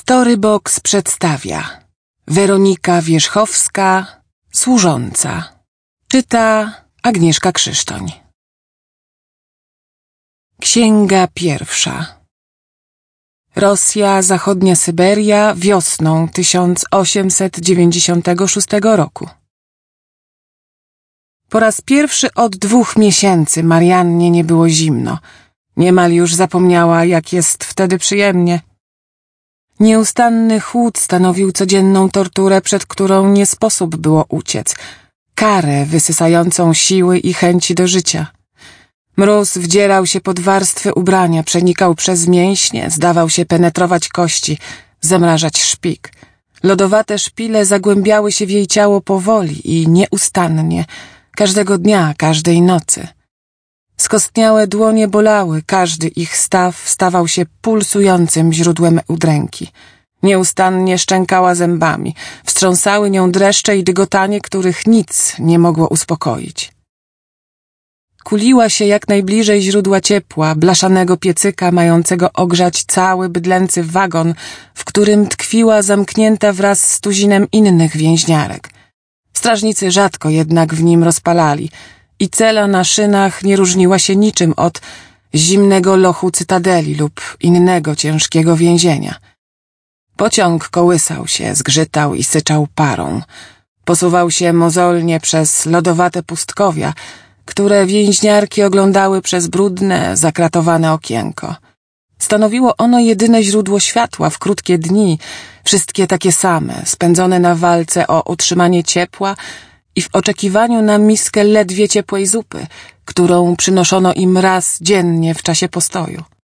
Storybox przedstawia Weronika Wierzchowska, Służąca. Czyta Agnieszka Krzysztoń. Księga pierwsza. Rosja, zachodnia Syberia, wiosną 1896 roku. Po raz pierwszy od 2 miesięcy Mariannie nie było zimno. Niemal już zapomniała, jak jest wtedy przyjemnie. Nieustanny chłód stanowił codzienną torturę, przed którą nie sposób było uciec. Karę wysysającą siły i chęci do życia. Mróz wdzierał się pod warstwy ubrania, przenikał przez mięśnie, zdawał się penetrować kości, zamrażać szpik. Lodowate szpile zagłębiały się w jej ciało powoli i nieustannie, każdego dnia, każdej nocy. Skostniałe dłonie bolały, każdy ich staw stawał się pulsującym źródłem udręki. Nieustannie szczękała zębami, wstrząsały nią dreszcze i dygotanie, których nic nie mogło uspokoić. Kuliła się jak najbliżej źródła ciepła, blaszanego piecyka mającego ogrzać cały bydlęcy wagon, w którym tkwiła zamknięta wraz z tuzinem innych więźniarek. Strażnicy rzadko jednak w nim rozpalali i cela na szynach nie różniła się niczym od zimnego lochu cytadeli lub innego ciężkiego więzienia. Pociąg kołysał się, zgrzytał i syczał parą. Posuwał się mozolnie przez lodowate pustkowia, które więźniarki oglądały przez brudne, zakratowane okienko. Stanowiło ono jedyne źródło światła w krótkie dni, wszystkie takie same, spędzone na walce o utrzymanie ciepła i w oczekiwaniu na miskę ledwie ciepłej zupy, którą przynoszono im raz dziennie w czasie postoju.